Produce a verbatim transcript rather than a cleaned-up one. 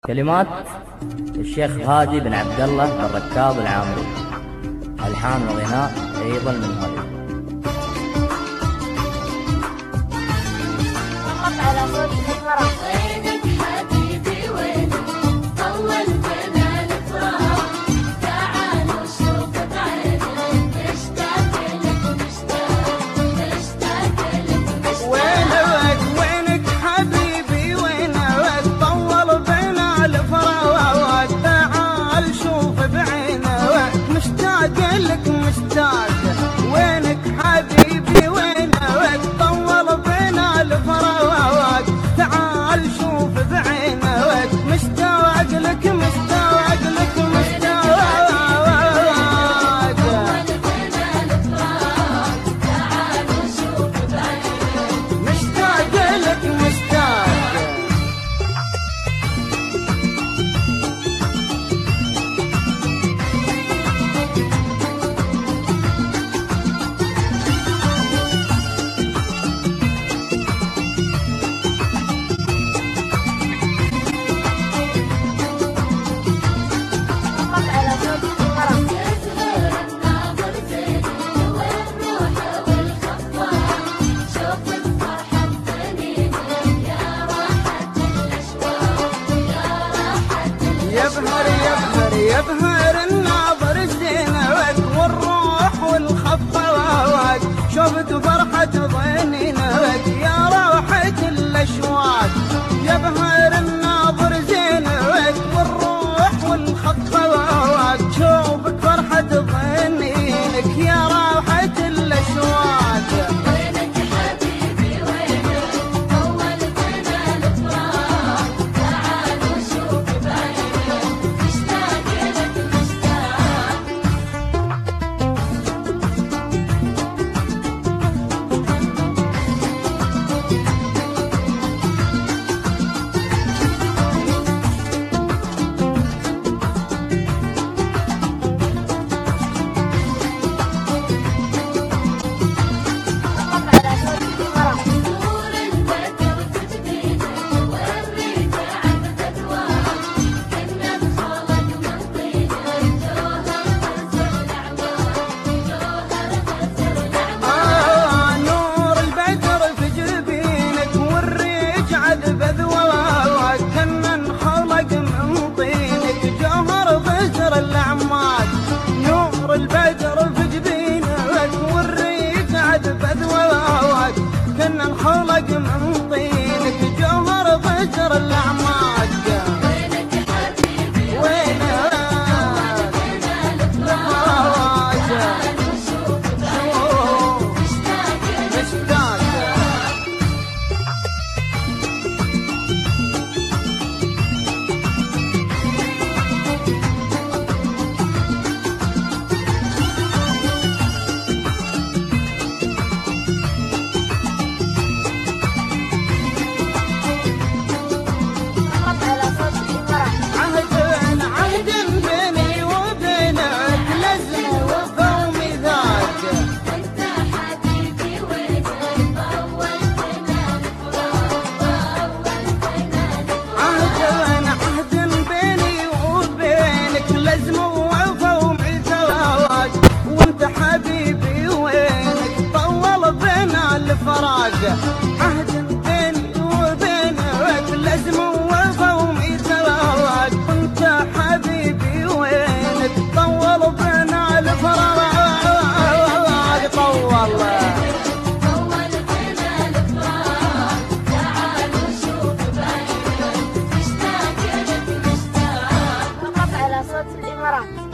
كلمات الشيخ هادي بن عبد الله بن ركاب العامري. ألحان وغناء أيضا من هادي. فقط على صوت المرأة. وينك حبيبي وينك طول بنا الفراق تعال وشوف بعينك مشتاق لك مشتاق مشتاق لك مشتاق. وينك وينك حبيبي وينك طول بنا الفراق تعال شوف بعينك مشتاق لك مشتاق. وينك حبيبي وينك طول بنا الفراق تعال شوف بعينك مشتاق لك مشتاق لك مشتاق. مشتاق لك مشتاق. فقط على صوت المرأة. يزهر الناظر زين والروح والخفاق شوف الفرحة ببنينك يا راحة الأشواق يا راحة يبهر يبهر يبهر الناظر زينك والروح والخفاق شفت فرحة ضنينك يا راحة الأشواق. يبهر الناظر زينك والروح والخفاق شوفك فرحة ضنينك يا راحة الأشواق. وينك حبيبي وينك طول بنا الفراق تعال وشوف بعينك مشتاق لك مشتاق. فقط على صوت المرأة. نور البدر تجديدك والريد عبد أدواك كنا انخلق من طينك جوهر غزر الأعمار جوهر غزر الأعمار. آه نور البدر في جبينك والريج عذب ذواك كنا انخلق من طينك جوهر غزر الأعماق. نور البدر في جبينك والريج عذب ذواك كنا انخلق من طينك جوهر غزر الأعماق. وينك حبيبي وينك تعال وشوف بعينك مشتاق لك مشتاق. فقط على صوت المرأة. عهد عهد بيني وبينك لازم وفا وميثاق. انت حبيبي وينك طول بنا الفراق طول بنا عهد عهد بيني وبينك لازم وفا وميثاق. وانت حبيبي وينك طول بينا الفراق. عهد بيني وبينك لازم وفا وميثاق. وانت حبيبي وينك طول بينا الفراق. طول طول بنا الفراق تعال وشوف بعينك مشتاق لك مشتاق. فقط على صوت المرأة.